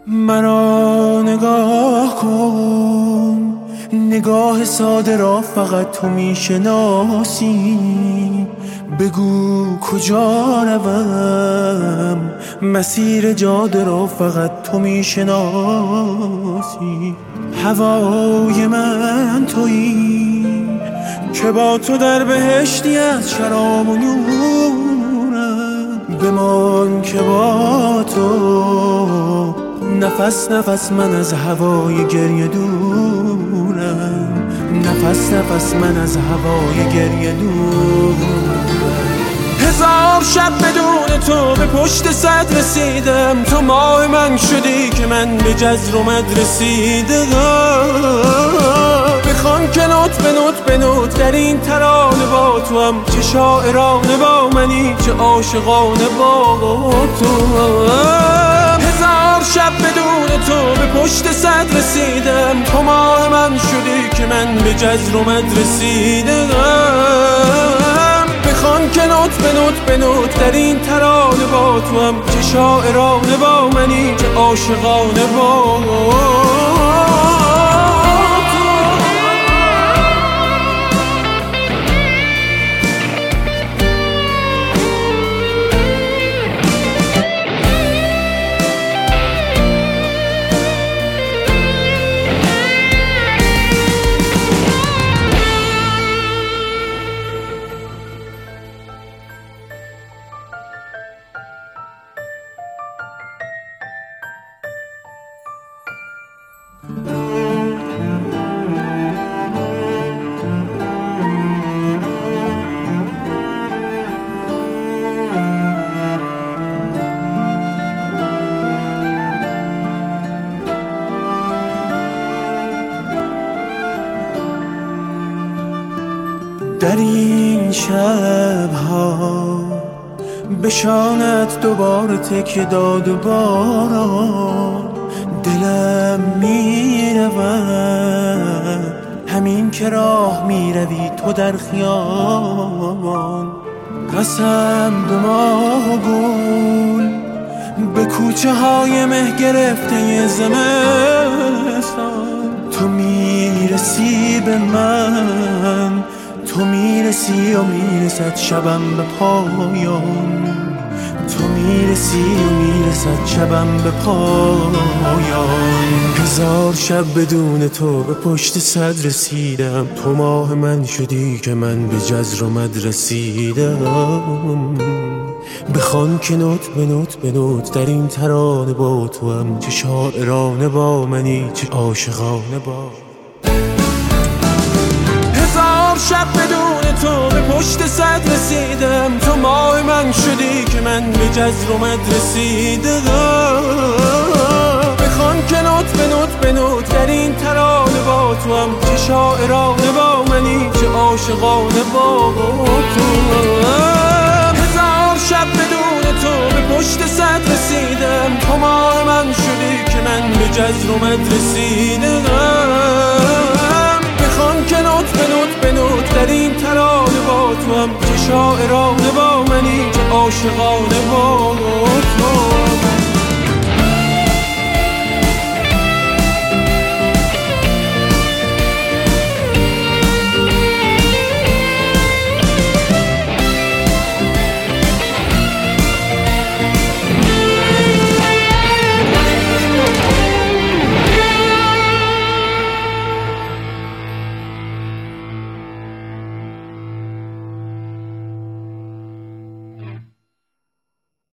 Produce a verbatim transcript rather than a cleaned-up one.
مرا نگاه کن، نگاه ساده را فقط تو میشناسی. بگو کجا روم، مسیر جاده را فقط تو میشناسی. هوای من تویی که با تو در بهشتی از شراب و نورم. بمان که با تو نفس نفس من از هوای گریه دورم. نفس نفس من از هوای گریه دورم. هزار شب بدون تو به پشت صد رسیدم. تو ماه من شدی که من به جزر و مد رسیدم. بخوان که نوت به نوت به نوت در این ترانه با تو هم، چه شاعرانه با منی چه عاشقانه با تو هم. هزار شب بدون تو به پشت صد رسیدم. تو ماه من شدی که من به جزر و مد رسیدم. بخوان که نوت به نوت به نوت در این ترانه با تو هم، چه شاعرانه با منی چه عاشقانه با در این شبها به شانت دوباره تکیه داد و باران. دلم میرود همین که راه میروی تو در خیابان. قسم به ماه و گل، به کوچه های مه گرفته زمستان. تو میرسی به من، تو میرسی و میرسد شبم به پایان. تو میرسی و میرسد شبم به پایان. هزار شب بدون تو به پشت صد رسیدم. تو ماه من شدی که من به جزر و مد رسیدم. بخوان که نوت به نوت به نوت در این ترانه با تو هم، چه شاعرانه با منی چه عاشقانه با. شب بدون تو به پشت صد رسیدم. تو ماه من شدی که من به جزر و مد رسیدم. بخوان که نوت به نوت به نوت در این ترانه با تو هم، چه شاعرانه با منی چه عاشقانه با تو هم. هزار شب بدون تو به پشت صد رسیدم. تو ماه من شدی که من به جزر و مد رسیدم. بخوان که نوت به نوت به نوت در این ترانه با تو هم، چه شاعرانه با منی چه عاشقانه با